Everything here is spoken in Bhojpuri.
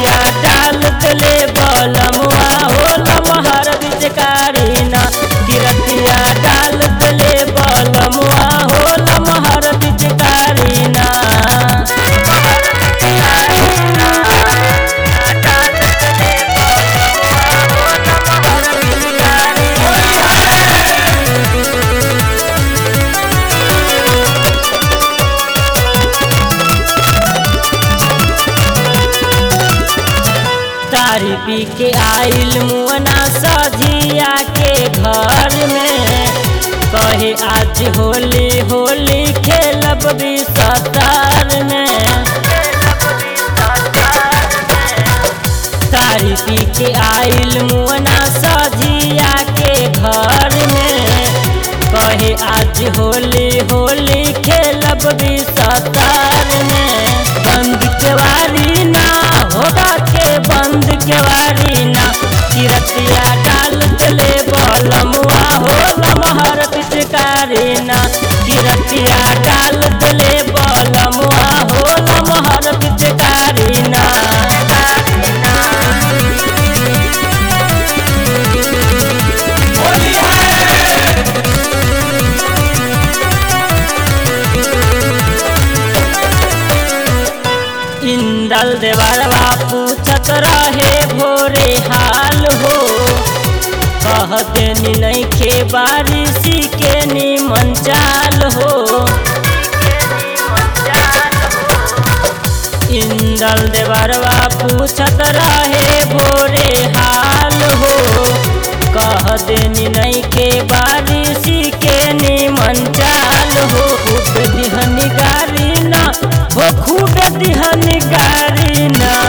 किरतिया डाल दले बलमुआ हो लमहर पिचकारी ना किरतिया डाल दले बलमुआ हो लमहर पिचकारी ना तारी पी के आइल मुअना सजिया के घर में कहे आज होली होली खेलब बिसतार में तारी पी के आइल मुअना सजिया के घर में कहे आज होली होली खेलब बिसतार में बंद केवारी ना होगा के बंद केवारी ना किरतिया डाल दले बलमुआ हो लमहर पिचकारी ना किरतिया डाल दले बलमुआ हो लमहर पिचकारी ना इंदल देवरवा पूछत रहे भोरे हाल हो कहते नहीं के बारिशी के निमन चाल हो इंदल देवरवा पूछत रहे भोरे हाल हो कहते नहीं के बारिशी के निमन चाल हो खूब दिहनी गारी ना हो खूब दिहनी गारी ना